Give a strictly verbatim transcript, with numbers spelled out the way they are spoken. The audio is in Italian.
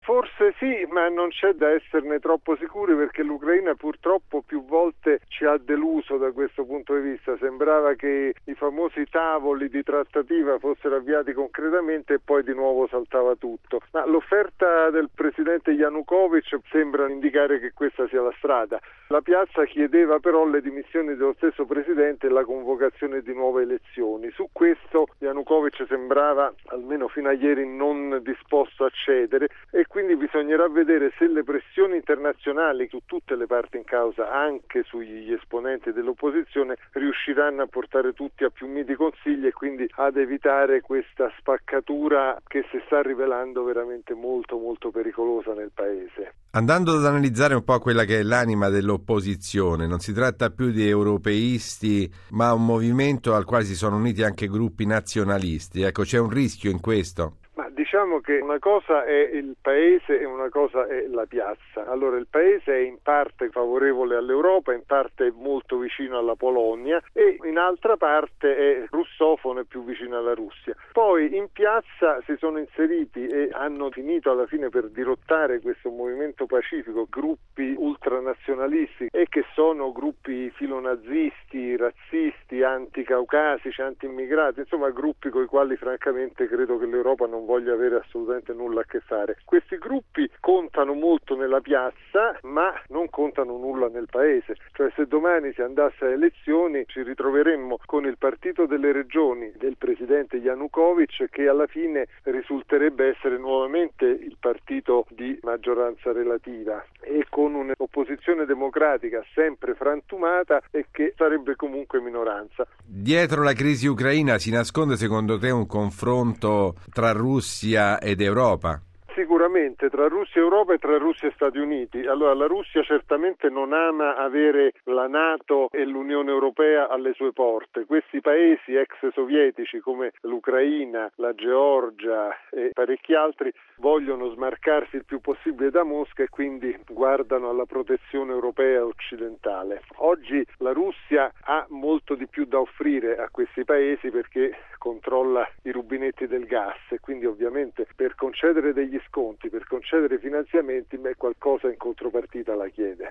Forse sì, ma non c'è da esserne troppo sicuri perché l'Ucraina purtroppo più volte ci ha deluso da questo punto di vista. Sembrava che i famosi tavoli di trattativa fossero avviati concretamente e poi di nuovo saltava tutto. Ma l'offerta del presidente Yanukovych sembra indicare che questa sia la strada. La piazza chiedeva però le dimissioni dello stesso presidente e la convocazione di nuove elezioni. Su questo Yanukovych sembrava, almeno fino a ieri, non disposto a cedere e quindi bisognerà vedere se le pressioni internazionali su tutte le parti in causa, anche sugli esponenti dell'opposizione, riusciranno a portare tutti a più miti consigli e quindi ad evitare questa spaccatura che si sta rivelando veramente molto molto pericolosa nel paese. Andando ad analizzare un po' quella che è l'anima dell'opposizione, non si tratta più di europeisti, ma un movimento al quale si sono uniti anche gruppi nazionalisti. Ecco, c'è un rischio in questo? Ma diciamo che una cosa è il paese e una cosa è la piazza. Allora il paese è in parte favorevole all'Europa, in parte è molto vicino alla Polonia e in altra parte è russofono e più vicino alla Russia. Poi in piazza si sono inseriti e hanno finito alla fine per dirottare questo movimento pacifico gruppi ultranazionalisti e che sono gruppi filonazisti, razzisti, anticaucasici, anti-immigrati, insomma gruppi con i quali francamente credo che l'Europa non voglia avere assolutamente nulla a che fare. Questi gruppi contano molto nella piazza ma non contano nulla nel paese, cioè se domani si andasse a elezioni ci ritroveremmo con il partito delle regioni del presidente Yanukovych che alla fine risulterebbe essere nuovamente il partito di maggioranza relativa e con un'opposizione democratica sempre frantumata e che sarebbe comunque minoranza. Dietro la crisi ucraina si nasconde secondo te un confronto tra Russia ed Europa? Sicuramente tra Russia e Europa e tra Russia e Stati Uniti. Allora la Russia certamente non ama avere la NATO e l'Unione Europea alle sue porte. Questi paesi ex sovietici come l'Ucraina, la Georgia e parecchi altri vogliono smarcarsi il più possibile da Mosca e quindi guardano alla protezione europea e occidentale. Oggi la Russia ha molto di più da offrire a questi paesi perché controlla i rubinetti del gas e quindi ovviamente per concedere degli sconti, per concedere finanziamenti, beh, qualcosa in contropartita la chiede.